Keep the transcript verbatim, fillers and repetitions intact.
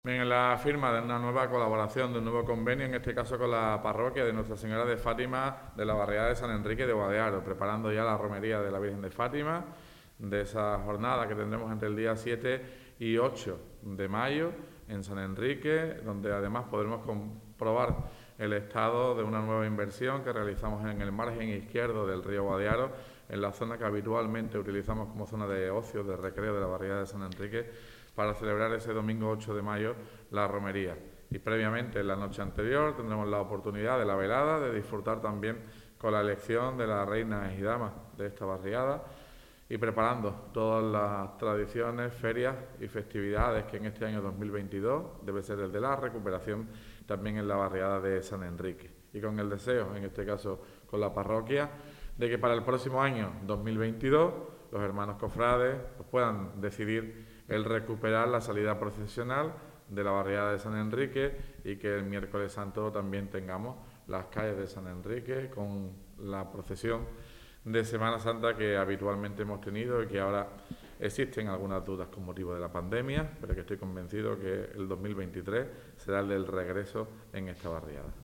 En la firma de una nueva colaboración, de un nuevo convenio, en este caso con la parroquia de Nuestra Señora de Fátima de la barriada de San Enrique de Guadiaro, preparando ya la romería de la Virgen de Fátima, de esa jornada que tendremos entre el día siete y ocho de mayo en San Enrique, donde además podremos comprobar el estado de una nueva inversión que realizamos en el margen izquierdo del río Guadiaro, en la zona que habitualmente utilizamos como zona de ocio, de recreo de la barriada de San Enrique, para celebrar ese domingo ocho de mayo la romería. Y previamente, en la noche anterior, tendremos la oportunidad de la velada, de disfrutar también con la elección de las reinas y damas de esta barriada y preparando todas las tradiciones, ferias y festividades que en este año dos mil veintidós debe ser el de la recuperación también en la barriada de San Enrique. Y con el deseo, en este caso con la parroquia, de que para el próximo año dos mil veintidós los hermanos cofrades pues, puedan decidir el recuperar la salida procesional de la barriada de San Enrique y que el miércoles santo también tengamos las calles de San Enrique con la procesión de Semana Santa que habitualmente hemos tenido y que ahora existen algunas dudas con motivo de la pandemia, pero que estoy convencido que el dos mil veintitrés será el del regreso en esta barriada.